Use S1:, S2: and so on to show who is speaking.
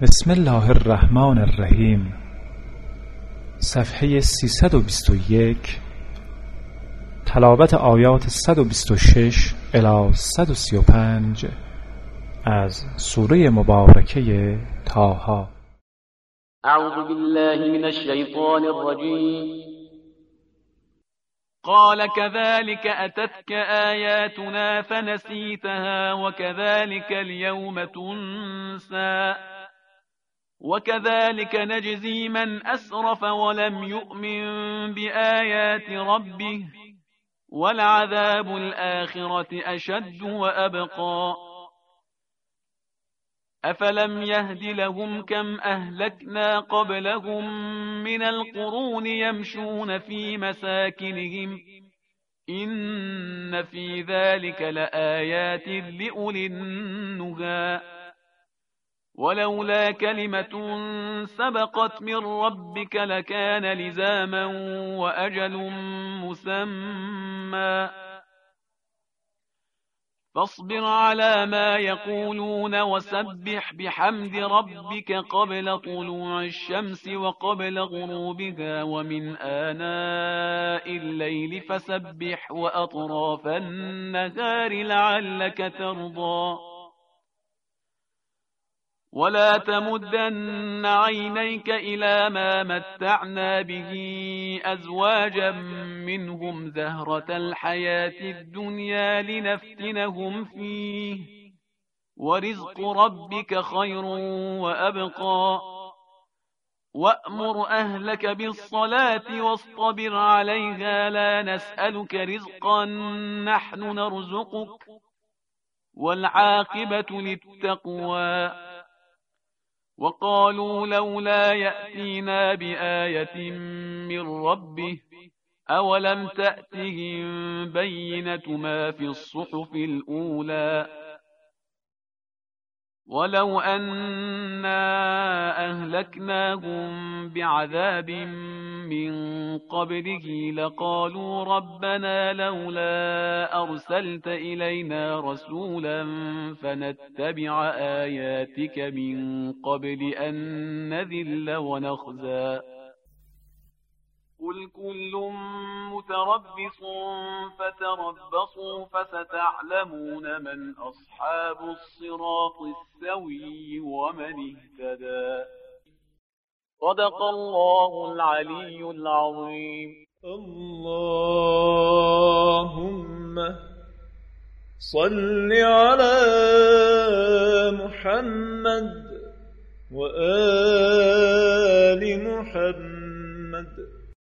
S1: بسم الله الرحمن الرحیم. صفحه 321. تلاوت آیات 126 الی 135 از سوره مبارکه طه.
S2: اعوذ بالله من الشیطان الرجیم. قال كذلك أتتك آياتنا فنسيتها وكذلك اليوم تنسى وكذلك نجزي من أسرف ولم يؤمن بآيات ربه ولعذاب الآخرة أشد وأبقى. أفلم يهد لهم كم أهلكنا قبلهم من القرون يمشون في مساكنهم إن في ذلك لآيات لأولي النهى ولولا كلمة سبقت من ربك لكان لزاما وأجل مسمى فاصبر على ما يقولون وسبح بحمد ربك قبل طلوع الشمس وقبل غروبها ومن آناء الليل فسبح وأطراف النهار لعلك ترضى. ولا تمدن عينيك إلى ما متعنا به أزواجا منهم زهرة الحياة الدنيا لنفتنهم فيه ورزق ربك خير وأبقى. وأمر أهلك بالصلاة واصطبر عليها لا نسألك رزقا نحن نرزقك والعاقبة للتقوى. وقالوا لولا يأتينا بآية من ربه أولم تأتهم بينة ما في الصحف الأولى ولو أنا أهلكناهم بعذاب من قبله لقالوا ربنا لولا أرسلت إلينا رسولا فنتبع آياتك من قبل أن نذل ونخزى. قل كل متربص فتربصوا فستعلمون من أصحاب الصراط السوي ومن اهتدى. صدق الله العلي العظيم.
S3: اللهم صل على محمد وآل محمد